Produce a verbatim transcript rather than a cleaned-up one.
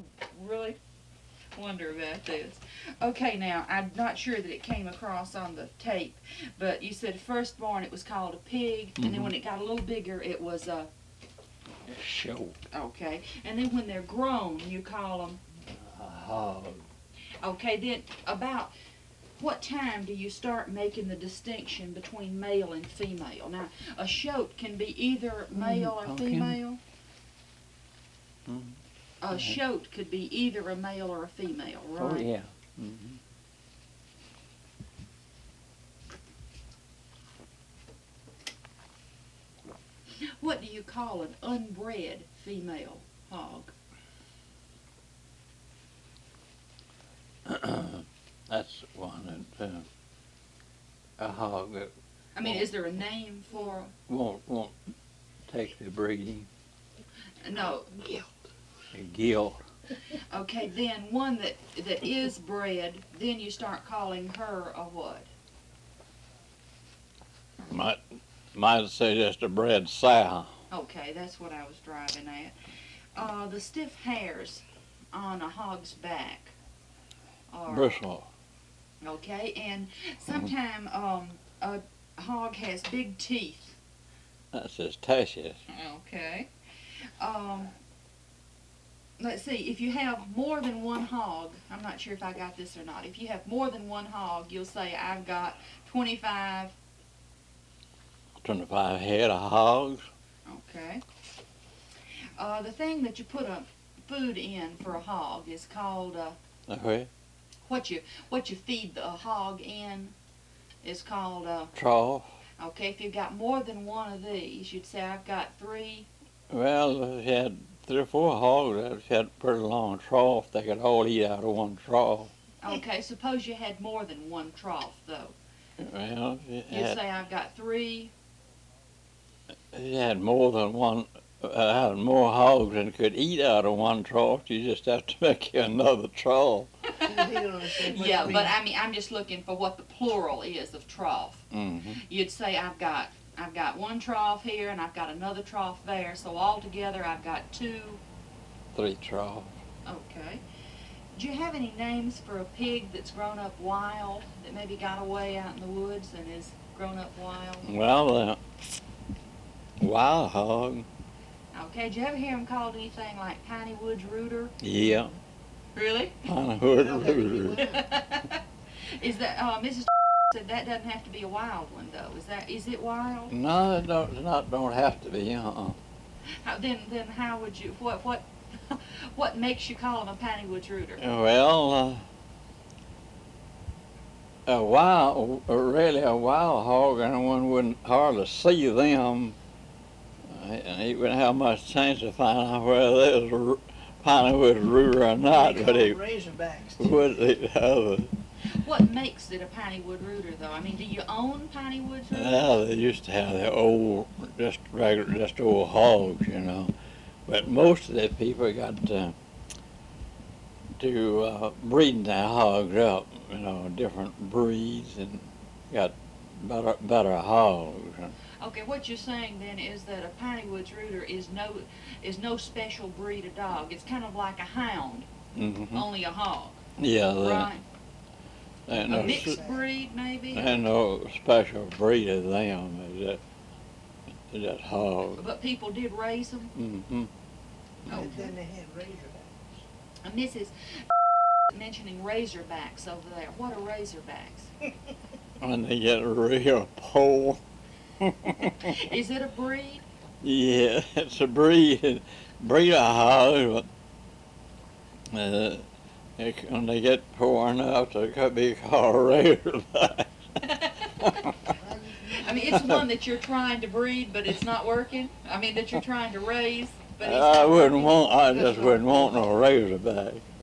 really wonder about this. Okay, now, I'm not sure that it came across on the tape, but you said firstborn it was called a pig, and then Mhm. when it got a little bigger it was a, Show. okay, and then when they're grown you call them, A hog. okay, then about what time do you start making the distinction between male and female? Now, a shoat can be either male or pumpkin. female. Mhm. A shoat could be either a male or a female, right? Oh, yeah. Mhm. What do you call an unbred female hog? That's one that, uh, a hog that I mean, is there a name for? won't, won't take the breeding. No. A gilt. Okay, then one that that is bred, then you start calling her a what? Might, might say just a bred sow. Okay, that's what I was driving at. Uh, the stiff hairs on a hog's back are Bristle. okay, and sometime um, a hog has big teeth. That's his tushes. Okay. Um, let's see, if you have more than one hog, I'm not sure if I got this or not. If you have more than one hog, you'll say, I've got twenty-five. twenty-five head of hogs. Okay. Uh, the thing that you put a food in for a hog is called, uh, Okay. what you what you feed the hog in is called, uh, Trough. okay, if you've got more than one of these, you'd say, I've got three. Well, if you had three or four hogs, if you had a pretty long trough, they could all eat out of one trough. Okay, suppose you had more than one trough, though. Well, if you You'd had, say, I've got three. if you had more than one, uh, had more hogs than could eat out of one trough, you just have to make you another trough. Yeah, but I mean, I'm just looking for what the plural is of trough. Mm-hmm. You'd say, I've got, I've got one trough here, and I've got another trough there, so altogether I've got two. Three troughs. Okay. Do you have any names for a pig that's grown up wild, that maybe got away out in the woods and is grown up wild? Well, uh, wild hog. Okay, did you ever hear him called anything like Piney Woods Rooter? Yeah. Really? Pinewood rooter. Is that, uh, Missus said that doesn't have to be a wild one, though. Is that, is it wild? No, it don't, it not, don't have to be, uh-uh. How, then, then how would you, what, what, what makes you call him a Piney Woods Rooter? Well, uh, a wild, really a wild hog, and one wouldn't hardly see them, uh, and he wouldn't have much chance to find out whether there was a Pinewood rooter or not, but he Razorbacks. would have. What makes it a Piney Wood Rooter, though? I mean, do you own Piney Woods Rooter? Well, they used to have the old, just regular, just old hogs, you know. But most of the people got uh, to uh, breeding their hogs up, you know, different breeds, and got better, better hogs. Okay, what you're saying then is that a Piney Woods Rooter is no, is no special breed of dog. It's kind of like a hound, Mm-hmm. only a hog, Yeah, they, right? they A no, mixed breed, maybe? they no special breed of them. Is that, is that hog. But people did raise them? Mm-hmm. And then they had Razorbacks. Uh, Missus mentioning razorbacks over there. What are razorbacks? When they get real poor. Is it a breed? Yeah, it's a breed, breed of hog. Uh, it, when they get poor enough, they could be called razorback. I mean, it's one that you're trying to breed, but it's not working? I mean, that you're trying to raise, but it's I not wouldn't working? want, I just wouldn't want no razorback.